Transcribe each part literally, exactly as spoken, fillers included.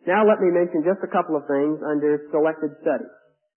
Now let me mention just a couple of things under selected studies.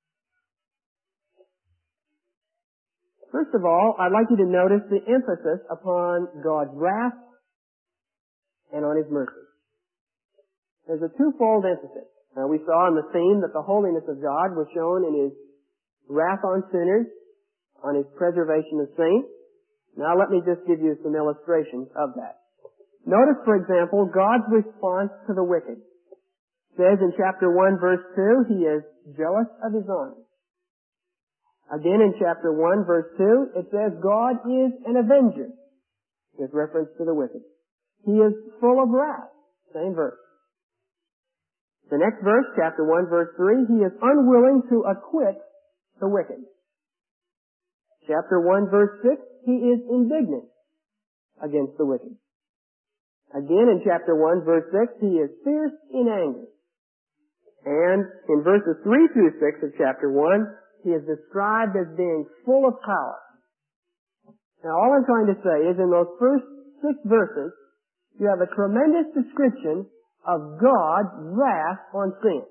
First of all, I'd like you to notice the emphasis upon God's wrath and on His mercy. There's a twofold emphasis. Now, we saw in the theme that the holiness of God was shown in His wrath on sinners, on His preservation of saints. Now let me just give you some illustrations of that. Notice, for example, God's response to the wicked. It says in chapter one, verse two, He is jealous of His honor. Again in chapter one, verse two, it says God is an avenger, with reference to the wicked. He is full of wrath. Same verse. The next verse, chapter one, verse three, He is unwilling to acquit the wicked. Chapter one, verse six, He is indignant against the wicked. Again in chapter one, verse six, He is fierce in anger. And in verses three through six of chapter one, He is described as being full of power. Now all I'm trying to say is in those first six verses, you have a tremendous description of God's wrath on sin.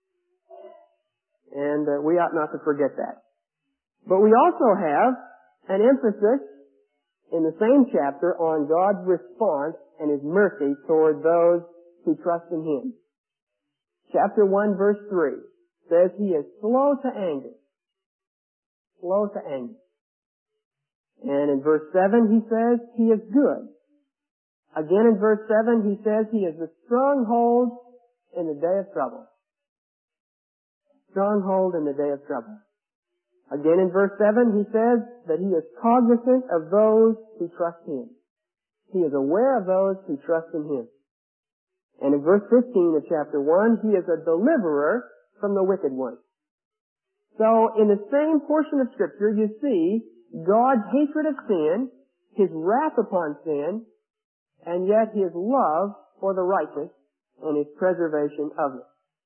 And uh, we ought not to forget that. But we also have an emphasis in the same chapter on God's response and His mercy toward those who trust in Him. Chapter one, verse three says He is slow to anger. Slow to anger. And in verse seven He says He is good. Again in verse seven He says He is a stronghold in the day of trouble. Stronghold in the day of trouble. Again in verse seven He says that He is cognizant of those who trust Him. He is aware of those who trust in Him. And in verse fifteen of chapter one, He is a deliverer from the wicked one. So in the same portion of Scripture, you see God's hatred of sin, His wrath upon sin, and yet His love for the righteous and His preservation of it.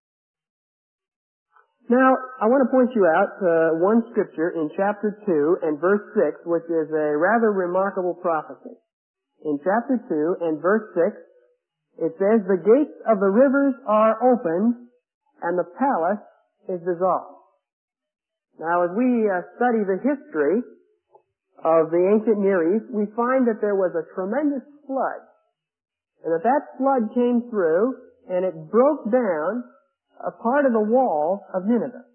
Now, I want to point you out to one Scripture in chapter two and verse six, which is a rather remarkable prophecy. In chapter two and verse six, it says, "The gates of the rivers are opened, and the palace is dissolved." Now, as we uh, study the history of the ancient Near East, we find that there was a tremendous flood. And that that flood came through, and it broke down a part of the wall of Nineveh.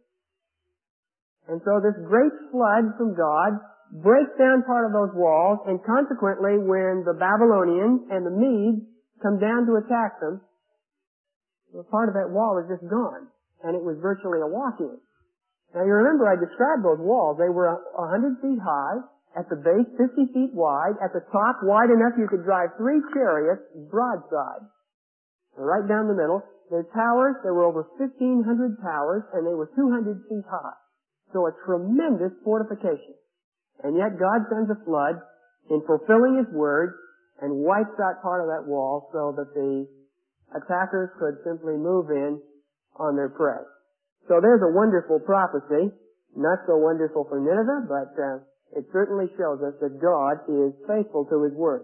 And so this great flood from God breaks down part of those walls, and consequently, when the Babylonians and the Medes come down to attack them, well, part of that wall is just gone, and it was virtually a walk-in. Now you remember I described those walls. They were a hundred feet high, at the base fifty feet wide, at the top wide enough you could drive three chariots broadside, right down the middle. Their towers, there were over fifteen hundred towers, and they were two hundred feet high. So a tremendous fortification. And yet God sends a flood in fulfilling His word and wipes out part of that wall so that the attackers could simply move in on their prey. So there's a wonderful prophecy. Not so wonderful for Nineveh, but uh, it certainly shows us that God is faithful to His word.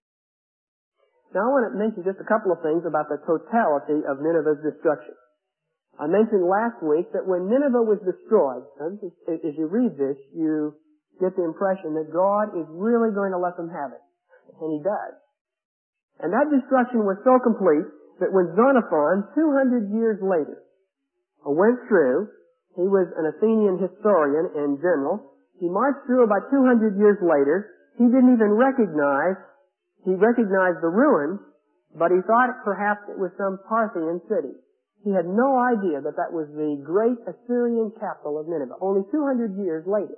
Now I want to mention just a couple of things about the totality of Nineveh's destruction. I mentioned last week that when Nineveh was destroyed, as you read this, you get the impression that God is really going to let them have it. And He does. And that destruction was so complete that when Xenophon, two hundred years later, went through, he was an Athenian historian in general, he marched through about two hundred years later, he didn't even recognize, he recognized the ruins, but he thought perhaps it was some Parthian city. He had no idea that that was the great Assyrian capital of Nineveh, only two hundred years later.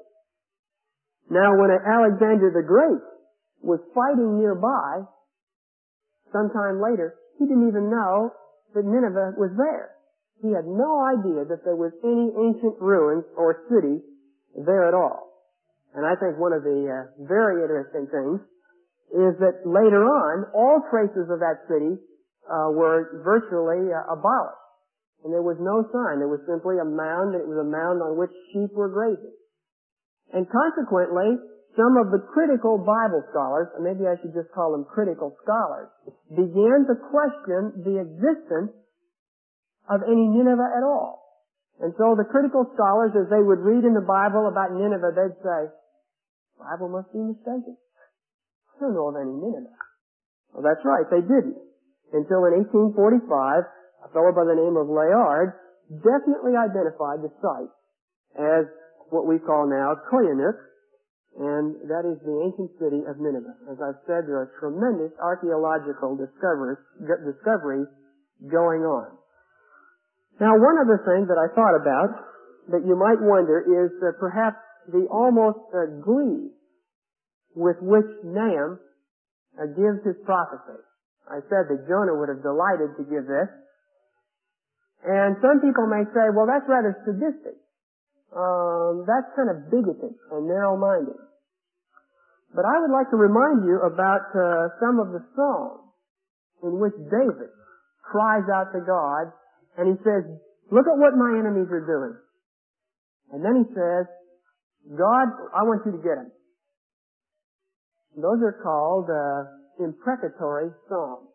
Now when Alexander the Great was fighting nearby, sometime later, he didn't even know that Nineveh was there. He had no idea that there was any ancient ruins or city there at all. And I think one of the uh, very interesting things is that later on, all traces of that city uh, were virtually uh, abolished. And there was no sign. There was simply a mound, and it was a mound on which sheep were grazing. And consequently, some of the critical Bible scholars, or maybe I should just call them critical scholars, began to question the existence of any Nineveh at all. And so the critical scholars, as they would read in the Bible about Nineveh, they'd say, the Bible must be mistaken. I don't know of any Nineveh. Well, that's right, they didn't. Until in eighteen forty-five, a fellow by the name of Layard definitely identified the site as what we call now Koyunuk, and that is the ancient city of Nineveh. As I've said, there are tremendous archaeological discoveries, discoveries going on. Now, one other thing that I thought about that you might wonder is uh, perhaps the almost uh, glee with which Nahum uh, gives his prophecy. I said that Jonah would have delighted to give this. And some people may say, well, that's rather sadistic. Um, that's kind of bigoted and narrow-minded. But I would like to remind you about uh, some of the Psalms in which David cries out to God, and he says, look at what my enemies are doing. And then he says, God, I want you to get them. Those are called uh, imprecatory psalms.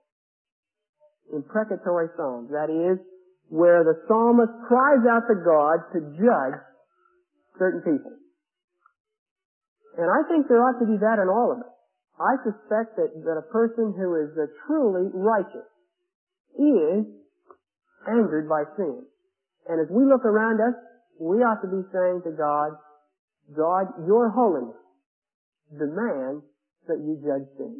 Imprecatory psalms. That is, where the psalmist cries out to God to judge certain people. And I think there ought to be that in all of us. I suspect that, that a person who is uh, truly righteous is angered by sin. And as we look around us, we ought to be saying to God, God, your holiness demands that you judge sin.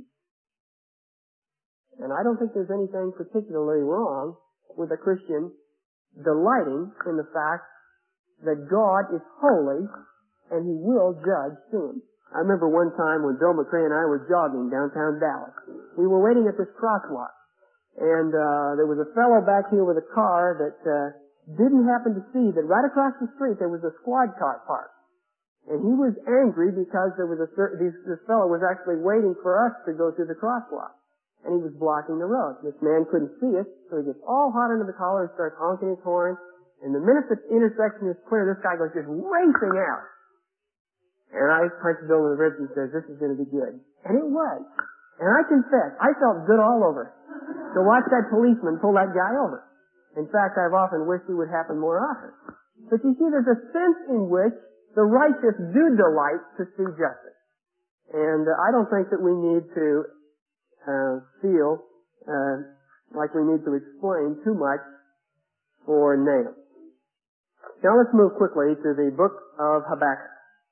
And I don't think there's anything particularly wrong with a Christian delighting in the fact that God is holy and He will judge sin. I remember one time when Bill McCrae and I were jogging downtown Dallas. We were waiting at this crosswalk, and uh, there was a fellow back here with a car that uh, didn't happen to see that right across the street there was a squad car parked. And he was angry because there was a certain, this, this fellow was actually waiting for us to go through the crosswalk. And he was blocking the road. This man couldn't see us, so he gets all hot under the collar and starts honking his horn. And the minute the intersection is clear, this guy goes just racing out. And I punched Bill in the ribs and says, this is going to be good. And it was. And I confess, I felt good all over to watch that policeman pull that guy over. In fact, I've often wished it would happen more often. But you see, there's a sense in which the righteous do delight to see justice. And uh, I don't think that we need to uh, feel uh, like we need to explain too much for Nahum. Now let's move quickly to the book of Habakkuk.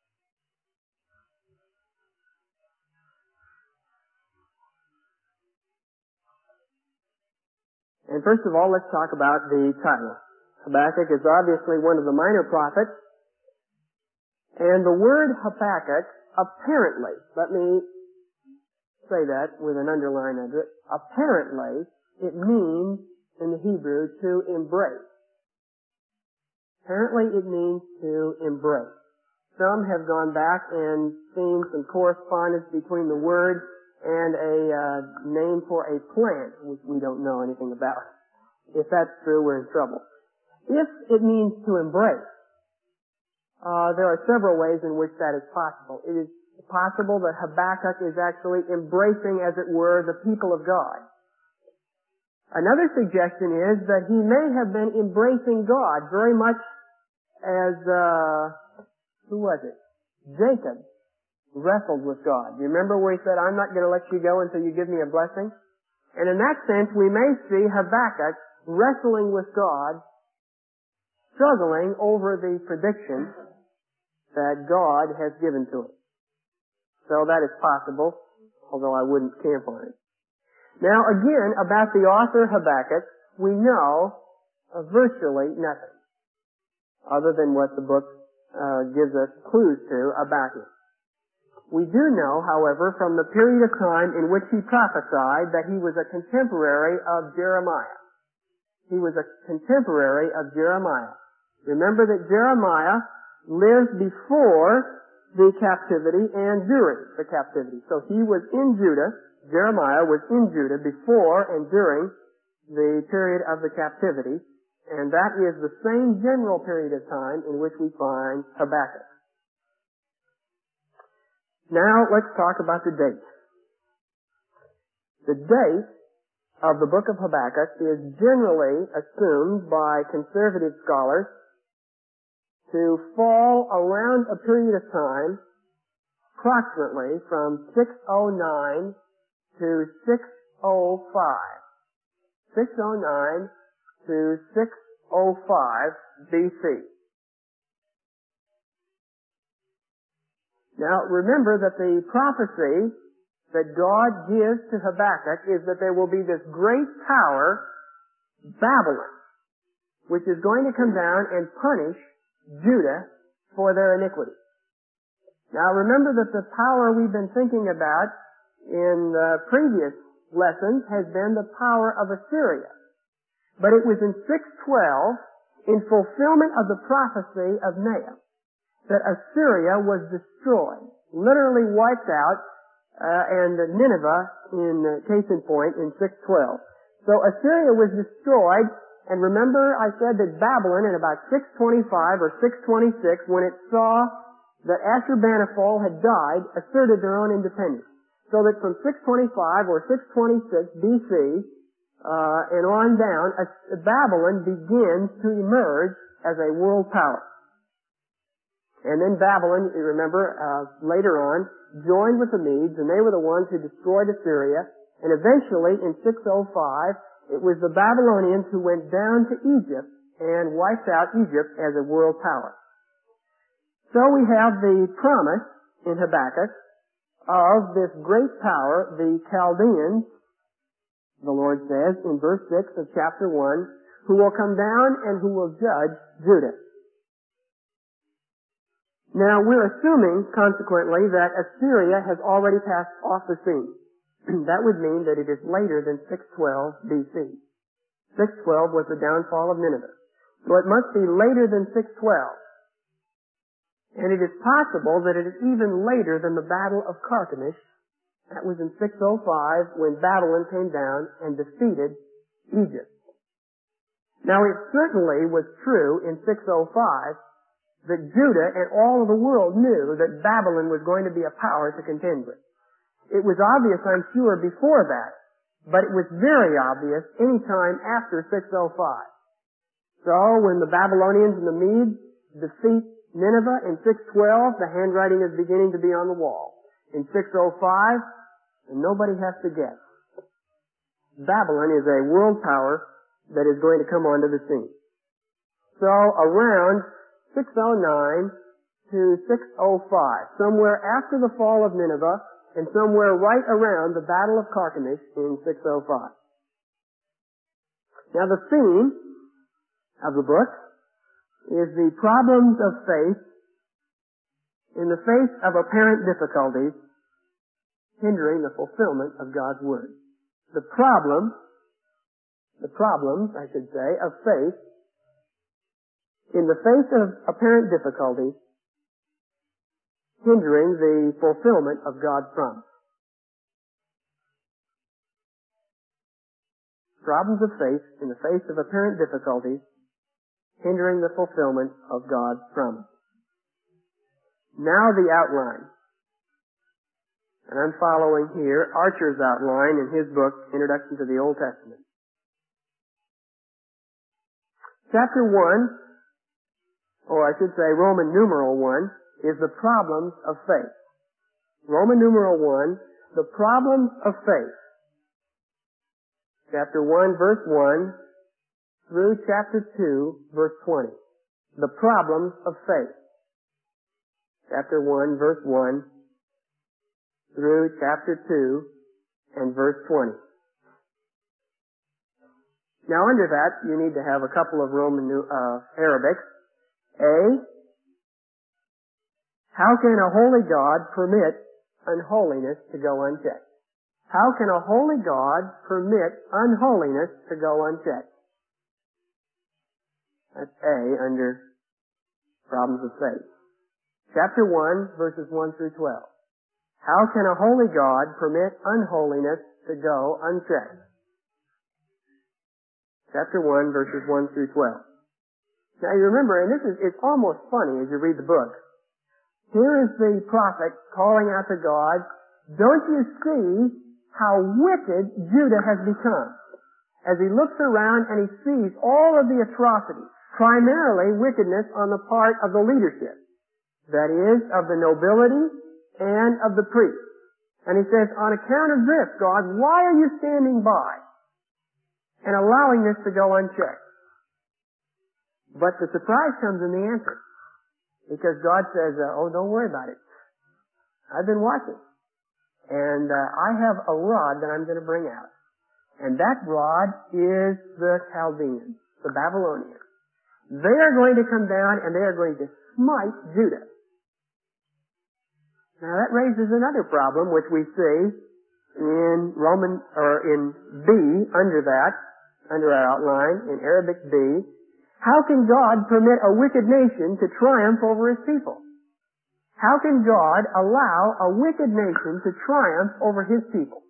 And first of all, let's talk about the title. Habakkuk is obviously one of the minor prophets. And the word Habakkuk, apparently, let me say that with an underline under it, apparently it means in the Hebrew to embrace. Apparently it means to embrace. Some have gone back and seen some correspondence between the word and a uh, name for a plant, which we don't know anything about. If that's true, we're in trouble. If it means to embrace, uh, there are several ways in which that is possible. It is possible that Habakkuk is actually embracing, as it were, the people of God. Another suggestion is that he may have been embracing God very much as, uh, who was it? Jacob wrestled with God. Do you remember where he said, I'm not going to let you go until you give me a blessing? And in that sense, we may see Habakkuk wrestling with God, struggling over the prediction that God has given to him. So that is possible, although I wouldn't camp on it. Now again, about the author Habakkuk, we know uh, virtually nothing other than what the book uh, gives us clues to about him. We do know, however, from the period of time in which he prophesied that he was a contemporary of Jeremiah. He was a contemporary of Jeremiah. Remember that Jeremiah lived before the captivity and during the captivity. So he was in Judah, Jeremiah was in Judah before and during the period of the captivity, and that is the same general period of time in which we find Habakkuk. Now let's talk about the date. The date of the book of Habakkuk is generally assumed by conservative scholars to fall around a period of time approximately from six oh nine to six oh five. six oh nine to six oh five B C. Now remember that the prophecy that God gives to Habakkuk is that there will be this great power, Babylon, which is going to come down and punish Judah for their iniquity. Now remember that the power we've been thinking about in the previous lessons has been the power of Assyria. But it was in six twelve, in fulfillment of the prophecy of Nahum, that Assyria was destroyed, literally wiped out, uh, and Nineveh, in uh, case in point, in six twelve. So Assyria was destroyed, and remember I said that Babylon in about six twenty-five or six twenty-six, when it saw that Ashurbanipal had died, asserted their own independence. So that from six twenty-five or six twenty-six B C, uh, and on down, uh, Babylon begins to emerge as a world power. And then Babylon, you remember, uh, later on, joined with the Medes, and they were the ones who destroyed Assyria. And eventually, in six oh five, it was the Babylonians who went down to Egypt and wiped out Egypt as a world power. So we have the promise in Habakkuk of this great power, the Chaldeans, the Lord says in verse six of chapter one, who will come down and who will judge Judah. Now we're assuming, consequently, that Assyria has already passed off the scene. That would mean that it is later than six twelve B C. six twelve was the downfall of Nineveh. So it must be later than six twelve. And it is possible that it is even later than the Battle of Carchemish. That was in six oh five when Babylon came down and defeated Egypt. Now it certainly was true in six oh five that Judah and all of the world knew that Babylon was going to be a power to contend with. It was obvious, I'm sure, before that, but it was very obvious any time after six oh five. So when the Babylonians and the Medes defeat Nineveh in six twelve, the handwriting is beginning to be on the wall. In six oh five, and nobody has to guess, Babylon is a world power that is going to come onto the scene. So around six oh nine to six oh five, somewhere after the fall of Nineveh, and somewhere right around the Battle of Carchemish in six oh five. Now the theme of the book is the problems of faith in the face of apparent difficulties hindering the fulfillment of God's Word. The problem, the problems, I should say, of faith in the face of apparent difficulties hindering the fulfillment of God's promise. Problems of faith in the face of apparent difficulties hindering the fulfillment of God's promise. Now the outline. And I'm following here Archer's outline in his book, Introduction to the Old Testament. Chapter one, or I should say Roman numeral one, is the problems of faith. Roman numeral one, the problems of faith. Chapter one, verse one, through chapter two, verse twenty. The problems of faith. Chapter one, verse one, through chapter two, and verse twenty. Now under that, you need to have a couple of Roman uh, Arabics. A, how can a holy God permit unholiness to go unchecked? How can a holy God permit unholiness to go unchecked? That's A under problems of faith. Chapter one, verses one through twelve. How can a holy God permit unholiness to go unchecked? Chapter one, verses one through twelve. Now you remember, and this is, it's almost funny as you read the book. Here is the prophet calling out to God, don't you see how wicked Judah has become? as he looks around and he sees all of the atrocities, primarily wickedness on the part of the leadership, that is, of the nobility and of the priests. And he says, on account of this, God, why are you standing by and allowing this to go unchecked? But the surprise comes in the answer. Because God says, uh, oh, don't worry about it. I've been watching. And uh, I have a rod that I'm going to bring out. And that rod is the Chaldeans, the Babylonians. They are going to come down and they are going to smite Judah. Now that raises another problem which we see in Roman, or in B, under that, under our outline, in Arabic B. How can God permit a wicked nation to triumph over his people? How can God allow a wicked nation to triumph over his people?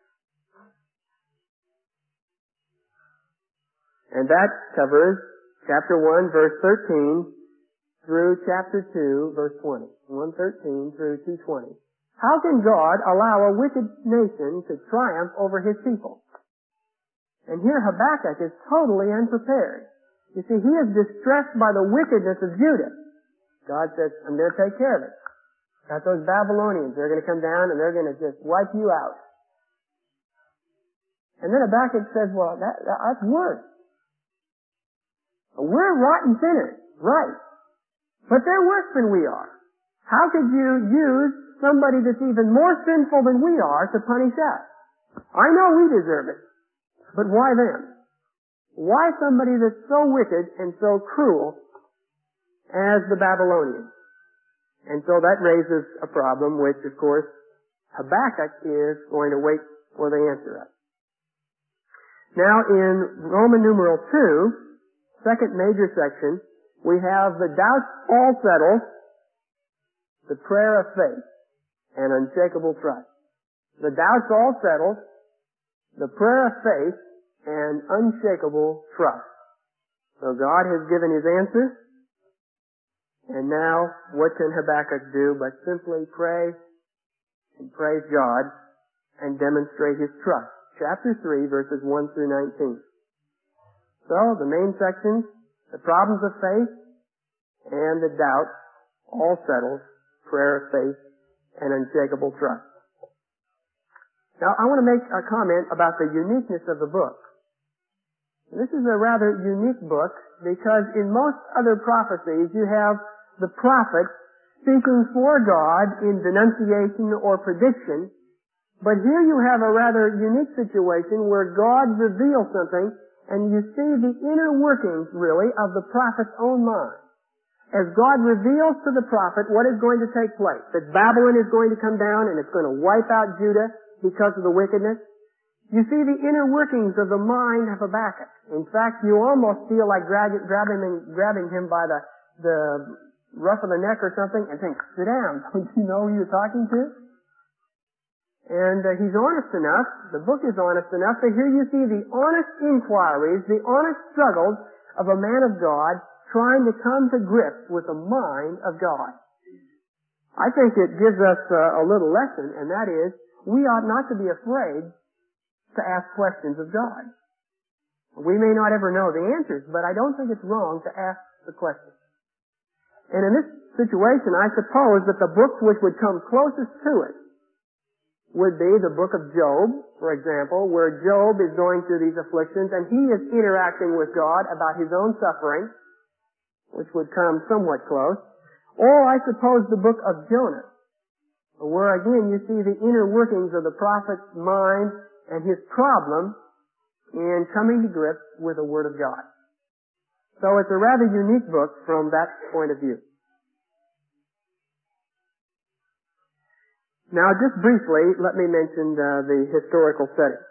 And that covers chapter one, verse thirteen, through chapter two, verse twenty. one thirteen through two twenty. How can God allow a wicked nation to triumph over his people? And here Habakkuk is totally unprepared. You see, he is distressed by the wickedness of Judah. God says, I'm going to take care of it. Got those Babylonians. They're going to come down and they're going to just wipe you out. And then Habakkuk says, well, that, that, that's worse. We're rotten sinners. Right. But they're worse than we are. How could you use somebody that's even more sinful than we are to punish us? I know we deserve it. But why them? Why somebody that's so wicked and so cruel as the Babylonians? And so that raises a problem which, of course, Habakkuk is going to wait for the answer of. Now in Roman numeral two, second major section, we have the doubts all settled, the prayer of faith, and unshakable trust. The doubts all settled, the prayer of faith, and unshakable trust. So God has given his answer, and now what can Habakkuk do but simply pray and praise God and demonstrate his trust. Chapter three, verses one through nineteen. So, the main sections, the problems of faith and the doubts, all settled, prayer of faith and unshakable trust. Now, I want to make a comment about the uniqueness of the book. This is a rather unique book because in most other prophecies you have the prophet speaking for God in denunciation or prediction, but here you have a rather unique situation where God reveals something and you see the inner workings, really, of the prophet's own mind. As God reveals to the prophet what is going to take place, that Babylon is going to come down and it's going to wipe out Judah because of the wickedness, you see the inner workings of the mind of Habakkuk. In fact, you almost feel like grab, grabbing, him, grabbing him by the, the ruff of the neck or something and think, sit down, don't you know who you're talking to? And uh, he's honest enough, the book is honest enough, that here you see the honest inquiries, the honest struggles of a man of God trying to come to grips with the mind of God. I think it gives us uh, a little lesson, and that is, we ought not to be afraid to ask questions of God. We may not ever know the answers, but I don't think it's wrong to ask the questions. And in this situation, I suppose that the books which would come closest to it would be the book of Job, for example, where Job is going through these afflictions and he is interacting with God about his own suffering, which would come somewhat close. Or I suppose the book of Jonah, where again you see the inner workings of the prophet's mind and his problem in coming to grips with the Word of God. So it's a rather unique book from that point of view. Now, just briefly, let me mention uh, the historical setting.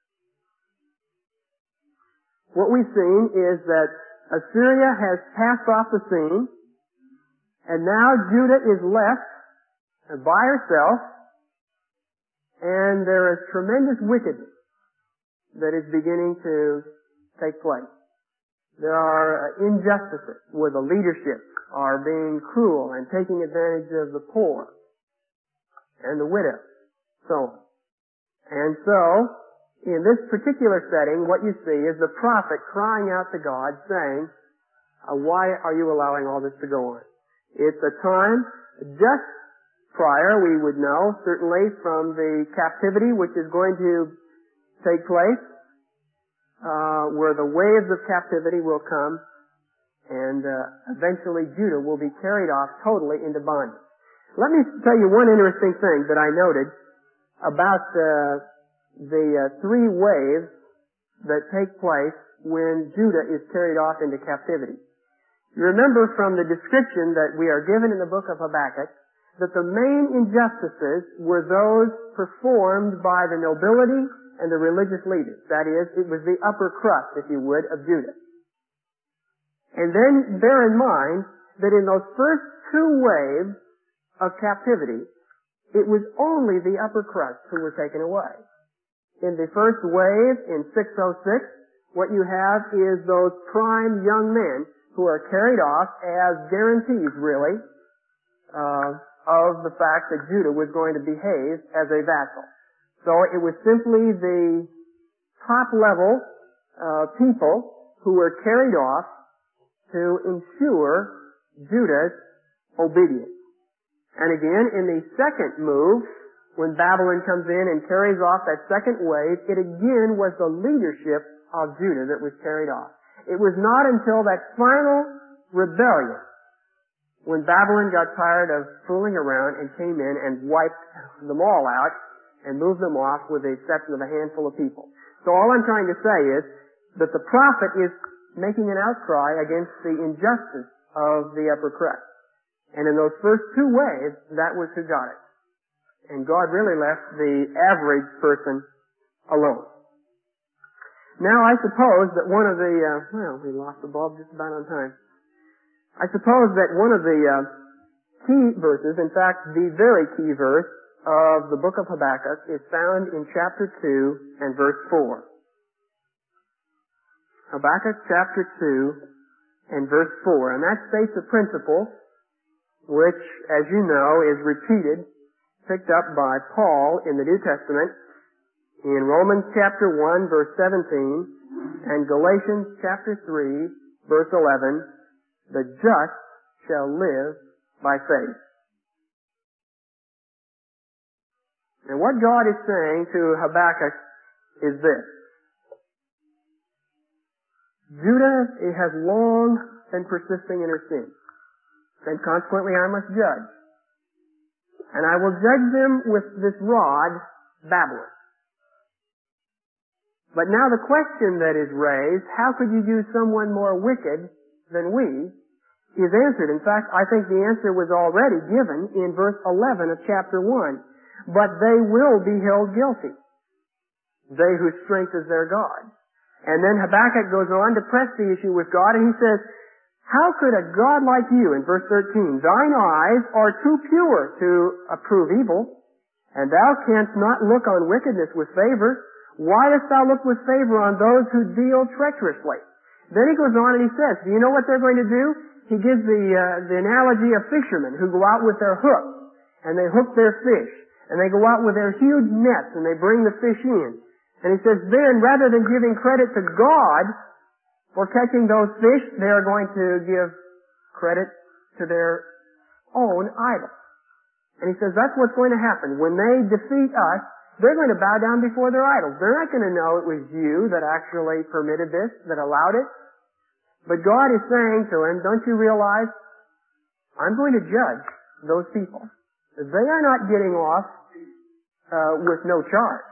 What we've seen is that Assyria has passed off the scene, and now Judah is left by herself, and there is tremendous wickedness that is beginning to take place. There are injustices where the leadership are being cruel and taking advantage of the poor and the widow, so on. And so, In this particular setting, what you see is the prophet crying out to God saying, uh, why are you allowing all this to go on? It's a time just prior, we would know, certainly from the captivity which is going to take place, uh, where the waves of captivity will come, and uh, eventually Judah will be carried off totally into bondage. Let me tell you one interesting thing that I noted about uh, the uh, three waves that take place when Judah is carried off into captivity. You remember from the description that we are given in the book of Habakkuk that the main injustices were those performed by the nobility and the religious leaders. That is, it was the upper crust, if you would, of Judah. And then bear in mind that in those first two waves of captivity, it was only the upper crust who were taken away. In the first wave, in six oh six, what you have is those prime young men who are carried off as guarantees, really, uh, of the fact that Judah was going to behave as a vassal. So it was simply the top level uh, people who were carried off to ensure Judah's obedience. And again, in the second move, when Babylon comes in and carries off that second wave, it again was the leadership of Judah that was carried off. It was not until that final rebellion, when Babylon got tired of fooling around and came in and wiped them all out and moved them off with the exception of a handful of people. So all I'm trying to say is that the prophet is making an outcry against the injustice of the upper crust. And in those first two waves, that was who got it. And God really left the average person alone. Now I suppose that one of the, uh, well, we lost the bulb just about on time. I suppose that one of the uh, key verses, in fact, the very key verse of the book of Habakkuk is found in chapter two and verse four. Habakkuk chapter two and verse four. And that states a principle which, as you know, is repeated, picked up by Paul in the New Testament in Romans chapter one verse seventeen and Galatians chapter three verse eleven, the just shall live by faith. And what God is saying to Habakkuk is this. Judah has long been persisting in her sin, and consequently I must judge. And I will judge them with this rod, Babylon. But now the question that is raised, how could you use someone more wicked than we, is answered. In fact, I think the answer was already given in verse eleven of chapter one. But they will be held guilty, they whose strength is their God. And then Habakkuk goes on to press the issue with God, and he says, how could a God like you, in verse thirteen, thine eyes are too pure to approve evil, and thou canst not look on wickedness with favor? Why dost thou look with favor on those who deal treacherously? Then he goes on and he says, do you know what they're going to do? He gives the, uh, the analogy of fishermen who go out with their hooks, and they hook their fish, and they go out with their huge nets, and they bring the fish in. And he says, then, rather than giving credit to God for catching those fish, they are going to give credit to their own idols. And he says, that's what's going to happen. When they defeat us, they're going to bow down before their idols. They're not going to know it was you that actually permitted this, that allowed it. But God is saying to him, don't you realize, I'm going to judge those people. They are not getting off uh, with no charge.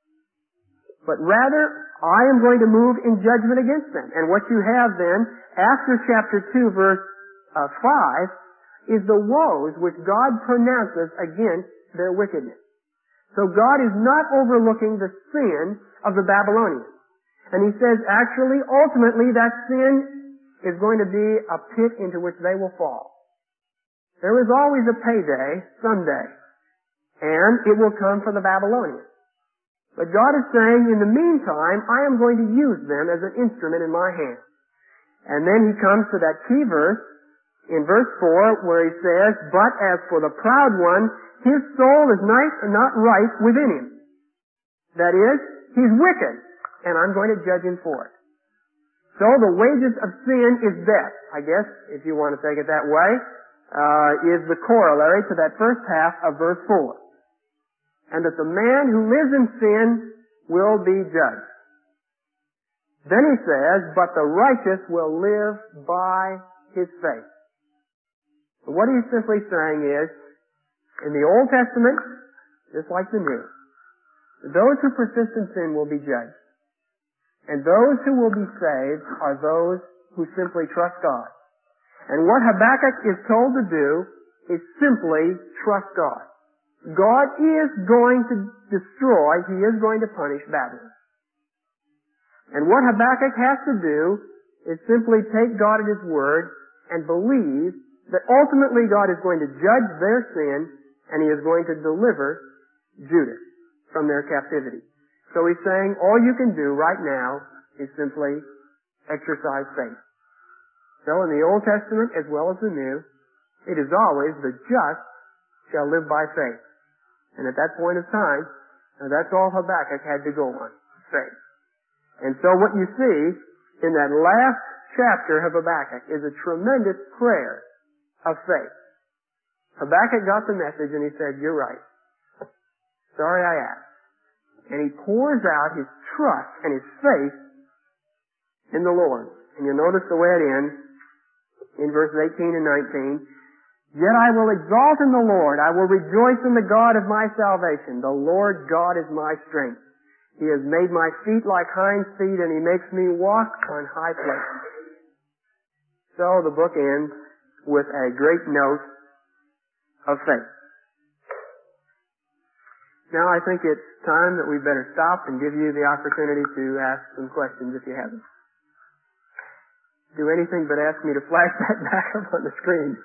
But rather, I am going to move in judgment against them. And what you have then, after chapter two, verse uh, five, is the woes which God pronounces against their wickedness. So God is not overlooking the sin of the Babylonians. And he says, actually, ultimately, that sin is going to be a pit into which they will fall. There is always a payday someday, and it will come for the Babylonians. But God is saying, in the meantime, I am going to use them as an instrument in my hand. And then he comes to that key verse, in verse four, where he says, but as for the proud one, his soul is not right within him. That is, He's wicked, and I'm going to judge him for it. So the wages of sin is death, I guess, if you want to take it that way, uh, is the corollary to that first half of verse four. And that the man who lives in sin will be judged. Then he says, but the righteous will live by his faith. So what he's simply saying is, in the Old Testament, just like the New, those who persist in sin will be judged. And those who will be saved are those who simply trust God. And what Habakkuk is told to do is simply trust God. God is going to destroy, He is going to punish Babylon. And what Habakkuk has to do is simply take God at His word and believe that ultimately God is going to judge their sin and He is going to deliver Judah from their captivity. So he's saying all you can do right now is simply exercise faith. So in the Old Testament as well as the New, it is always the just shall live by faith. And at that point of time, that's all Habakkuk had to go on, faith. And so what you see in that last chapter of Habakkuk is a tremendous prayer of faith. Habakkuk got the message and he said, you're right. Sorry I asked. And he pours out his trust and his faith in the Lord. And you'll notice the way it ends in verses eighteen and nineteen. Yet I will exalt in the Lord. I will rejoice in the God of my salvation. The Lord God is my strength. He has made my feet like hinds' feet, and He makes me walk on high places. So the book ends with a great note of faith. Now I think it's time that we better stop and give you the opportunity to ask some questions if you have them. Do anything but ask me to flash that back up on the screen.